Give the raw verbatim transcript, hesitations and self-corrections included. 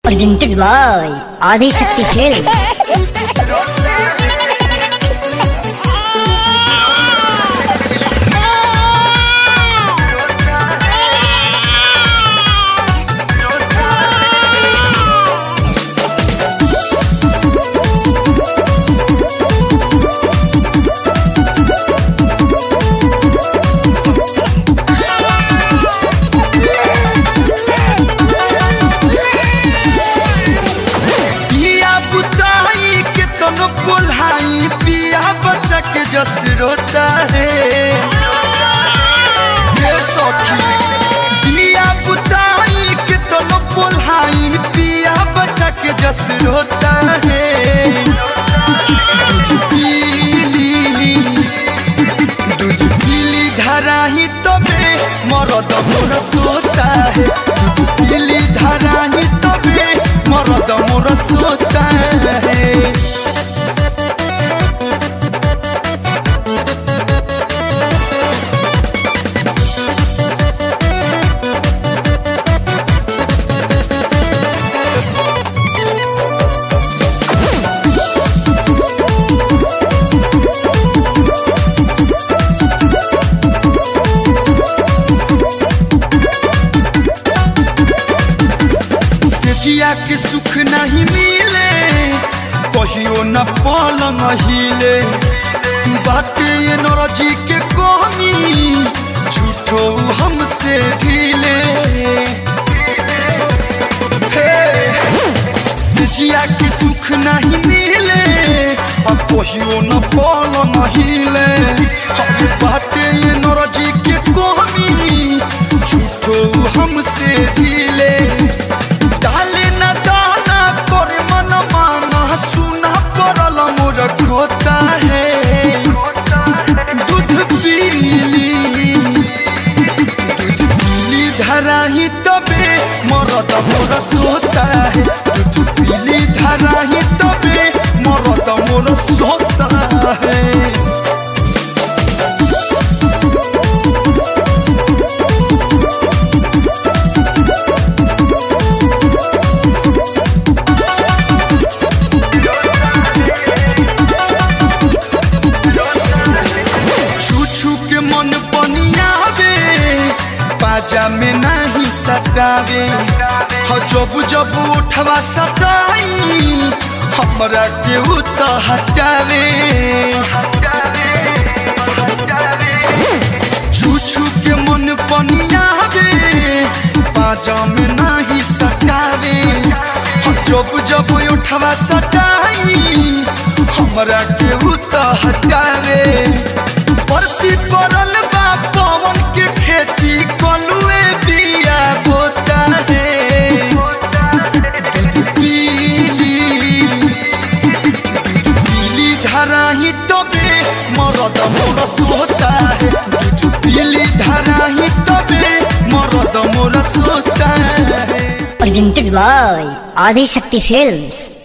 Presented by Adi Shakti Films. बोलाई पिया बच्चा के जस रोता है ये सखी दिया बुताई के तो न बोलाई पिया बच्चा के जस रोता है दूध पीली दूध पीली धारा ही तबे मरद मोर सोता है दूध पीली धारा ही तबे मरद मोर सोता है। जिया के सुख नहीं मिले कहियो न पलंग हिले बाटे ये नरजी के कमी झूठो हमसे ढीले जिया के सुख नहीं मिले अब कहियो न पलंग हिले बाटे ये नरजी के कमी झूठो हमसे ढीले डाले न दाना करे मन माना सुना परल मोर खोता है दूध पीली दूध पीली धारा ही तबे मरद मोर सोता है दूध पीली धारा ही तबे मरद मोर सोता है। बाजा में नहीं सटावे हो जब जब उठवा सटाई हमरा के उता हटावे छू छू के मन पनियावे बाजा में नहीं सटावे हो जब जब उठवा सटाई हमरा के उता हटावे परती परल बा पवन के खेती कलुए बिया बोता है दूध पीली दूध पीली धारा ही तबे मरद मोर सोता है दूध पीली धारा ही तबे मरद मोर सोता है। Presented by Adi Shakti Films.